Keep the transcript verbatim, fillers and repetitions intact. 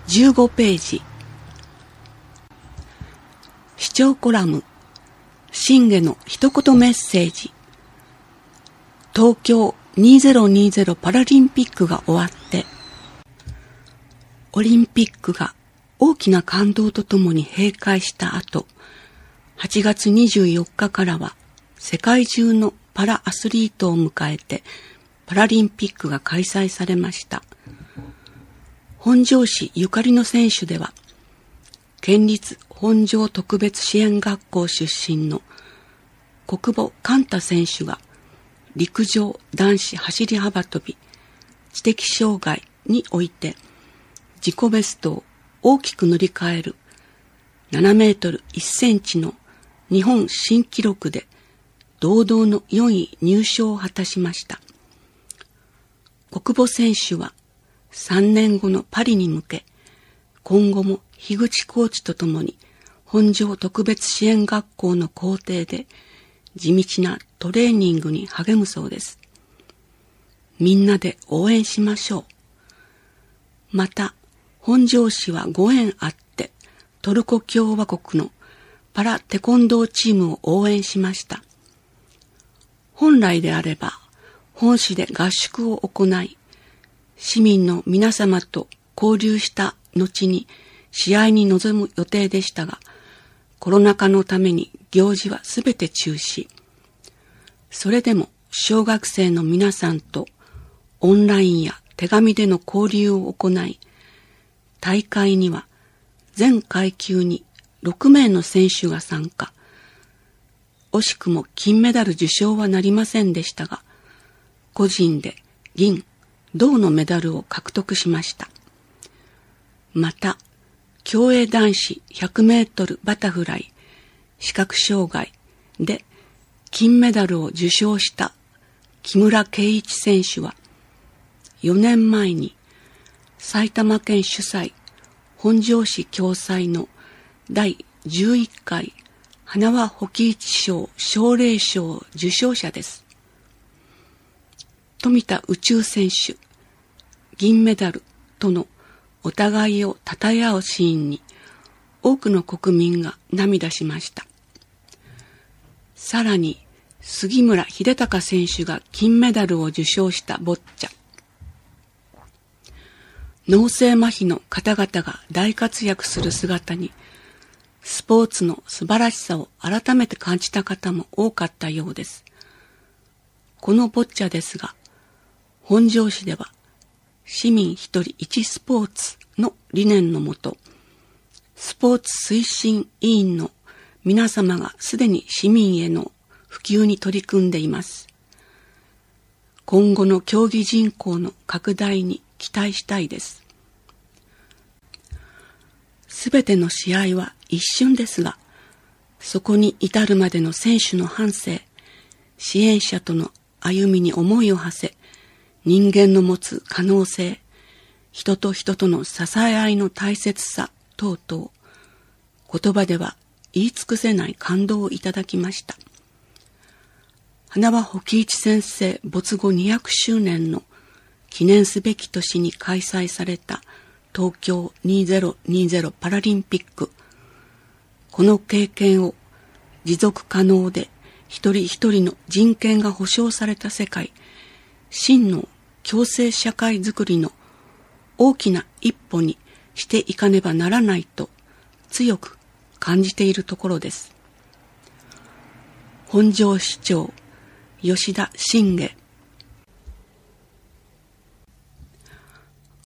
じゅうごページ。視聴コラム、信玄の一言メッセージ。東京にせんにじゅうパラリンピックが終わって、オリンピックが大きな感動とともに閉会した後、はちがつにじゅうよっかからは世界中のパラアスリートを迎えてパラリンピックが開催されました。本庄市ゆかりの選手では、県立本庄特別支援学校出身の小久保寛太選手が陸上男子走り幅跳び知的障害において自己ベストを大きく塗り替えるななメートルいっセンチの日本新記録で堂々のよんい入賞を果たしました。小久保選手はさんねんごのパリに向け、今後も樋口コーチとともに本庄特別支援学校の校庭で地道なトレーニングに励むそうです。みんなで応援しましょう。また、本庄市はご縁あってトルコ共和国のパラテコンドーチームを応援しました。本来であれば本市で合宿を行い、市民の皆様と交流した後に試合に臨む予定でしたが、コロナ禍のために行事はすべて中止。それでも小学生の皆さんとオンラインや手紙での交流を行い、大会には全階級にろくめいの選手が参加。惜しくも金メダル受賞はなりませんでしたが、個人で銀、銅のメダルを獲得しました。また、競泳男子ひゃくメートルバタフライ視覚障害で金メダルを受賞した木村敬一選手は、よねんまえに埼玉県主催本庄市共催のだいじゅういっかい花輪保喜一賞奨励賞受賞者です。富田宇宙選手、銀メダルとのお互いを称え合うシーンに多くの国民が涙しました。さらに杉村英孝選手が金メダルを受賞したボッチャ。脳性麻痺の方々が大活躍する姿にスポーツの素晴らしさを改めて感じた方も多かったようです。このボッチャですが、本庄市では市民一人一スポーツの理念のもと、スポーツ推進委員の皆様がすでに市民への普及に取り組んでいます。今後の競技人口の拡大に期待したいです。すべての試合は一瞬ですが、そこに至るまでの選手の半生、支援者との歩みに思いを馳せ、人間の持つ可能性、人と人との支え合いの大切さ等々、言葉では言い尽くせない感動をいただきました。花輪保喜一先生没後にひゃくしゅうねんの記念すべき年に開催された東京にせんにじゅうパラリンピック。この経験を持続可能で一人一人の人権が保障された世界、真の共生社会づくりの大きな一歩にしていかねばならないと強く感じているところです。本庄市長吉田信玄